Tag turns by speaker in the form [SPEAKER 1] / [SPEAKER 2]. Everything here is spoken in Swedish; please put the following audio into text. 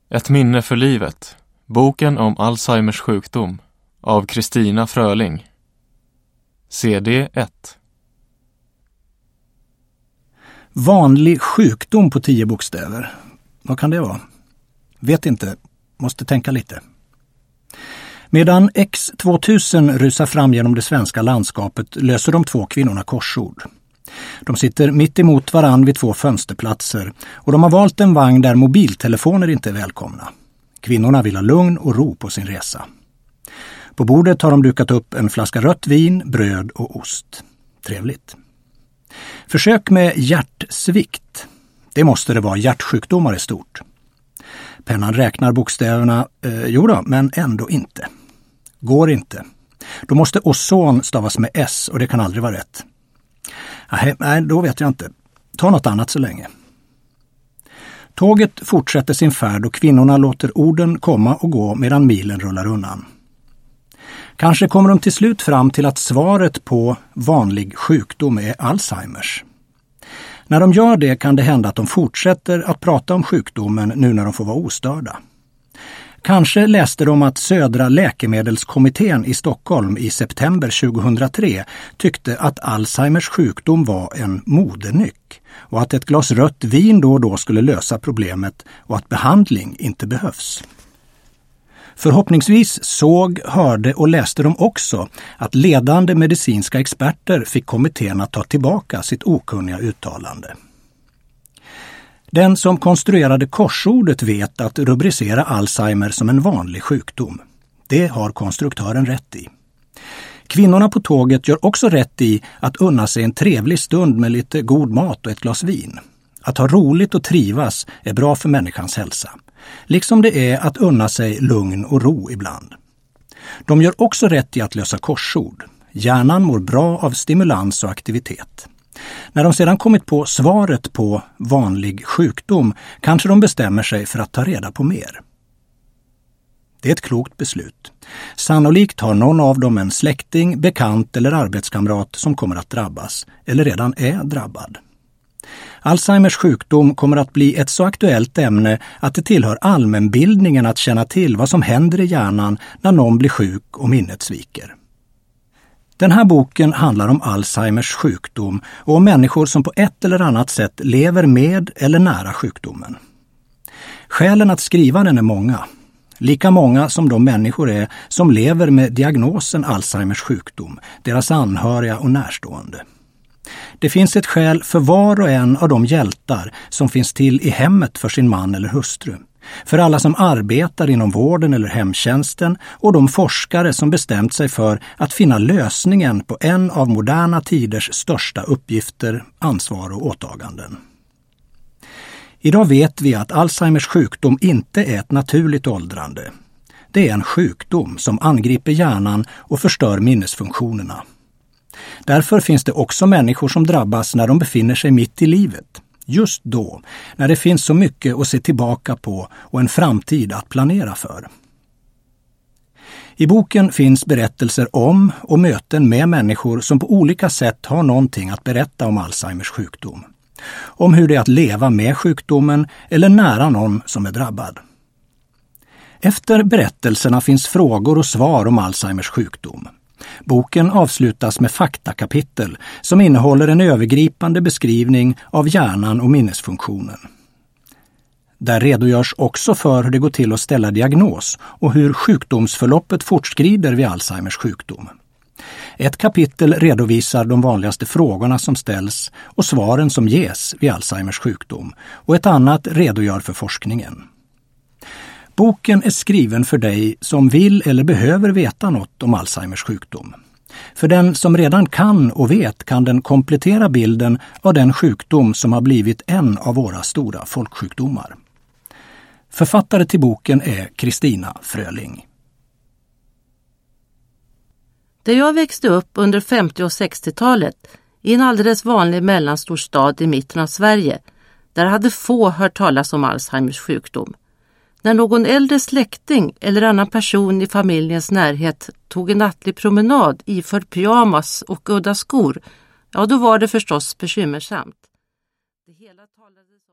[SPEAKER 1] Ett minne för livet. Boken om Alzheimers sjukdom av Kristina Fröling. CD 1.
[SPEAKER 2] Vanlig sjukdom på 10 bokstäver. Vad kan det vara? Vet inte. Måste tänka lite. Medan X2000 rusar fram genom det svenska landskapet löser de 2 kvinnorna korsord. De sitter mitt emot varann vid 2 fönsterplatser och de har valt en vagn där mobiltelefoner inte är välkomna. Kvinnorna vill ha lugn och ro på sin resa. På bordet har de dukat upp en flaska rött vin, bröd och ost. Trevligt. Försök med hjärtsvikt. Det måste det vara, hjärtsjukdomar är stort. Pennan räknar bokstäverna, men ändå inte. Går inte. Då måste ozon stavas med S och det kan aldrig vara rätt. Nej, då vet jag inte. Ta något annat så länge. Tåget fortsätter sin färd och kvinnorna låter orden komma och gå medan milen rullar undan. Kanske kommer de till slut fram till att svaret på vanlig sjukdom är Alzheimers. När de gör det kan det hända att de fortsätter att prata om sjukdomen nu när de får vara ostörda. Kanske läste de att Södra läkemedelskommittén i Stockholm i september 2003 tyckte att Alzheimers sjukdom var en modenyck och att ett glas rött vin då och då skulle lösa problemet och att behandling inte behövs. Förhoppningsvis såg, hörde och läste de också att ledande medicinska experter fick kommittén att ta tillbaka sitt okunniga uttalande. Den som konstruerade korsordet vet att rubricera Alzheimer som en vanlig sjukdom. Det har konstruktören rätt i. Kvinnorna på tåget gör också rätt i att unna sig en trevlig stund med lite god mat och ett glas vin. Att ha roligt och trivas är bra för människans hälsa. Liksom det är att unna sig lugn och ro ibland. De gör också rätt i att lösa korsord. Hjärnan mår bra av stimulans och aktivitet. När de sedan kommit på svaret på vanlig sjukdom kanske de bestämmer sig för att ta reda på mer. Det är ett klokt beslut. Sannolikt har någon av dem en släkting, bekant eller arbetskamrat som kommer att drabbas eller redan är drabbad. Alzheimers sjukdom kommer att bli ett så aktuellt ämne att det tillhör allmänbildningen att känna till vad som händer i hjärnan när någon blir sjuk och minnet sviker. Den här boken handlar om Alzheimers sjukdom och om människor som på ett eller annat sätt lever med eller nära sjukdomen. Skälen att skriva den är många. Lika många som de människor är som lever med diagnosen Alzheimers sjukdom, deras anhöriga och närstående. Det finns ett skäl för var och en av de hjältar som finns till i hemmet för sin man eller hustru. För alla som arbetar inom vården eller hemtjänsten och de forskare som bestämt sig för att finna lösningen på en av moderna tiders största uppgifter, ansvar och åtaganden. Idag vet vi att Alzheimers sjukdom inte är ett naturligt åldrande. Det är en sjukdom som angriper hjärnan och förstör minnesfunktionerna. Därför finns det också människor som drabbas när de befinner sig mitt i livet. Just då, när det finns så mycket att se tillbaka på och en framtid att planera för. I boken finns berättelser om och möten med människor som på olika sätt har någonting att berätta om Alzheimers sjukdom. Om hur det är att leva med sjukdomen eller nära någon som är drabbad. Efter berättelserna finns frågor och svar om Alzheimers sjukdom. Boken avslutas med faktakapitel som innehåller en övergripande beskrivning av hjärnan och minnesfunktionen. Där redogörs också för hur det går till att ställa diagnos och hur sjukdomsförloppet fortskrider vid Alzheimers sjukdom. Ett kapitel redovisar de vanligaste frågorna som ställs och svaren som ges vid Alzheimers sjukdom och ett annat redogör för forskningen. Boken är skriven för dig som vill eller behöver veta något om Alzheimers sjukdom. För den som redan kan och vet kan den komplettera bilden av den sjukdom som har blivit en av våra stora folksjukdomar. Författare till boken är Kristina Fröling.
[SPEAKER 3] Där jag växte upp under 50- och 60-talet i en alldeles vanlig mellanstor stad i mitten av Sverige, där hade få hört talas om Alzheimers sjukdom. När någon äldre släkting eller annan person i familjens närhet tog en nattlig promenad iförd pyjamas och udda skor, ja då var det förstås bekymmersamt. Det hela talades